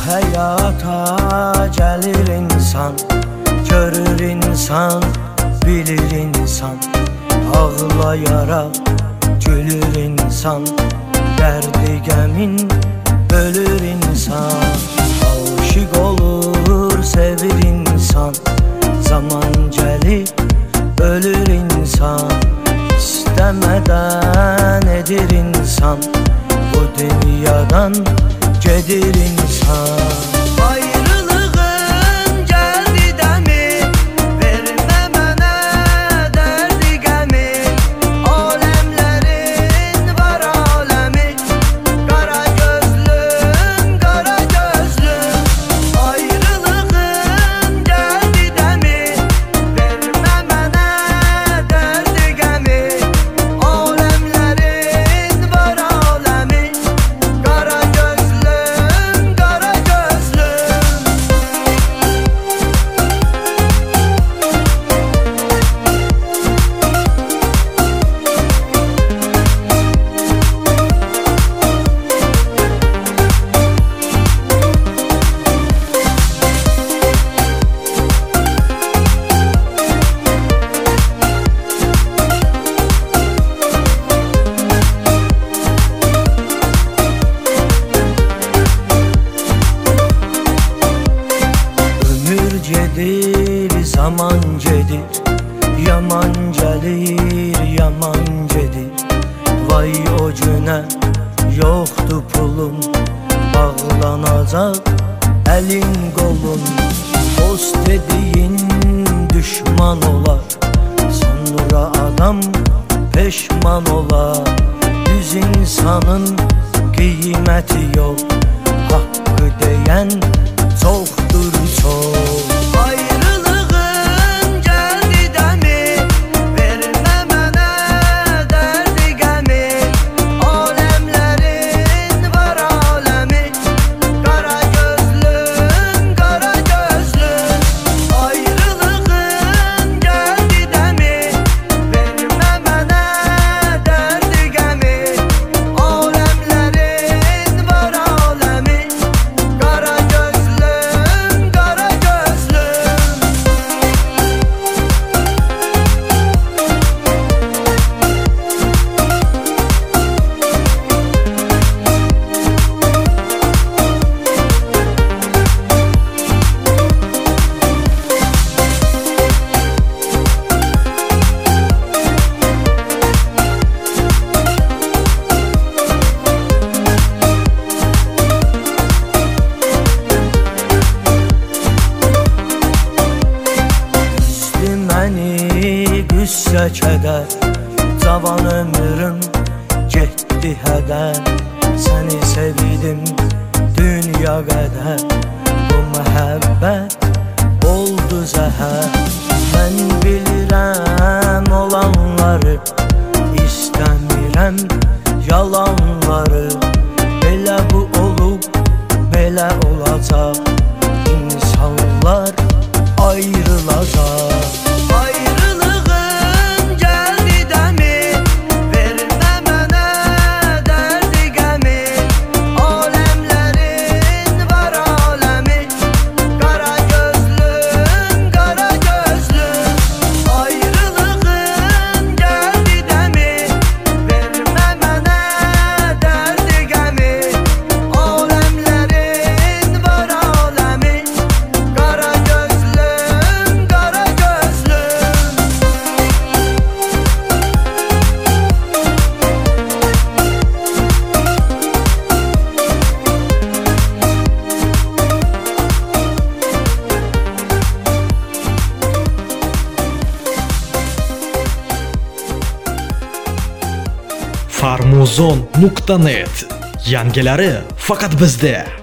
həyata gəlir insan, görür insan, bilir insan, ağlayaraq gülür insan, dərdi qəmin bölür insan, aşıq olur sevir insan, zaman gəlir ölür insan, istəmədən edir insan, bu dünyadan gedir insan. Ayrılığın gəldi dəmi, vermə mənə dərdi qəmi, aləmlərin var aləmi, qara gözlüm, qara gözlüm. Ayrılığın gəldi dəmi, vermə mənə dərdi qəmi, aləmlərin var aləmi, qara gözlüm, qara gözlüm. Ömür gedir, zaman gedir, yaman gəlir, yaman gedir. Vay o günə yoxdur pulum, bağlanacaq əlin qolun. Dost dediyin düşman olar, sonra adam peşman olar. Düz insanın qiyməti yox, haqqı deyən çoxdur çox. Ayrılığın gəldi dəmi, vermə mənə dərdi qəmi, aləmlərin var aləmi, qara gözlüm, qara gözlüm. Ayrılığın gəldi dəmi, vermə mənə dərdi qəmi, aləmlərin var aləmi, qara gözlüm, qara gözlüm. Məni qüssə kədər, cavan ömrüm getdi hədər. Səni sevdim dünya qədər, bu məhəbbət oldu zəhər. Mən bilirəm olanları, istəmirəm yalanları. Belə bu olub, belə olacaq, insanlar ayrılacaq. Ayrılığın gəldi dəmi, vermə mənə dərdi qəmi, aləmlərin var aləmi, qara gözlüm, qara gözlüm. Ayrılığın gəldi dəmi, vermə mənə dərdi qəmi, aləmlərin var aləmi, qara gözlüm, qara gözlüm. Farmuzon.net yangilari faqat bizda.